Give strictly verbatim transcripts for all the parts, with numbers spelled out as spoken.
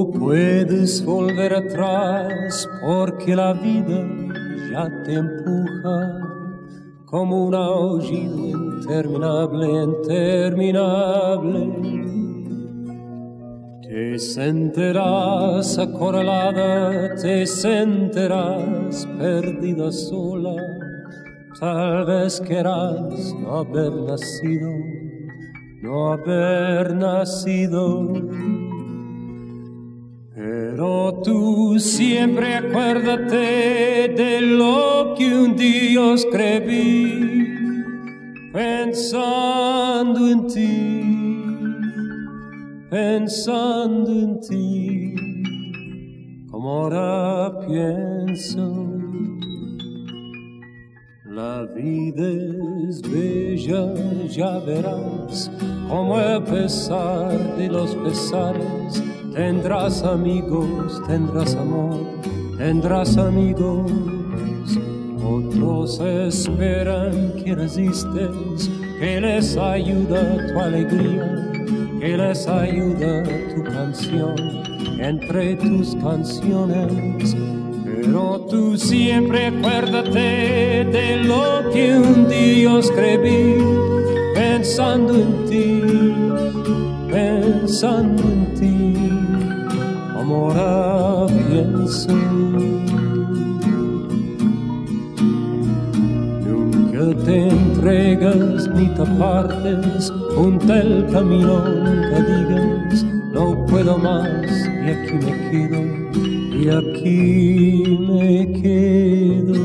No puedes volver atrás porque la vida ya te empuja como un aullido interminable, interminable. Te sentirás acorralada, te sentirás perdida sola. Tal vez querrás no haber nacido, no haber nacido. Pero tú siempre acuérdate de lo que un día escribí, pensando en ti, pensando en ti, como ahora pienso. La vida es bella, ya verás, como a pesar de los pesares, tendrás amigos, tendrás amor, tendrás amigos. Otros esperan que resistes, que les ayuda tu alegría, que les ayuda tu canción entre tus canciones. Pero tú siempre acuérdate de lo que un día escribí, pensando en ti, pensando en ti, como ahora pienso. Nunca te entregas ni te apartes, junta el camino, nunca digas, no puedo más y aquí me quedo. Y aquí me quedo.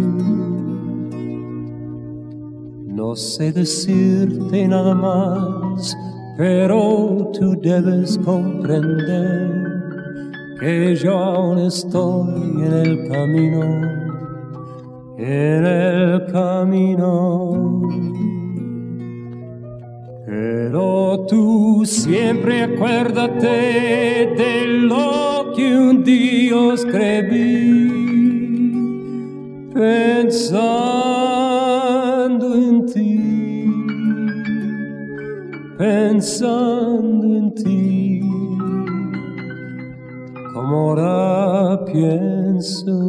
No sé decirte nada más, pero tú debes comprender que yo aún estoy en el camino, en el camino. Pero tú siempre acuérdate de lo que un día escribí, pensando en ti, pensando en ti, como ahora pienso.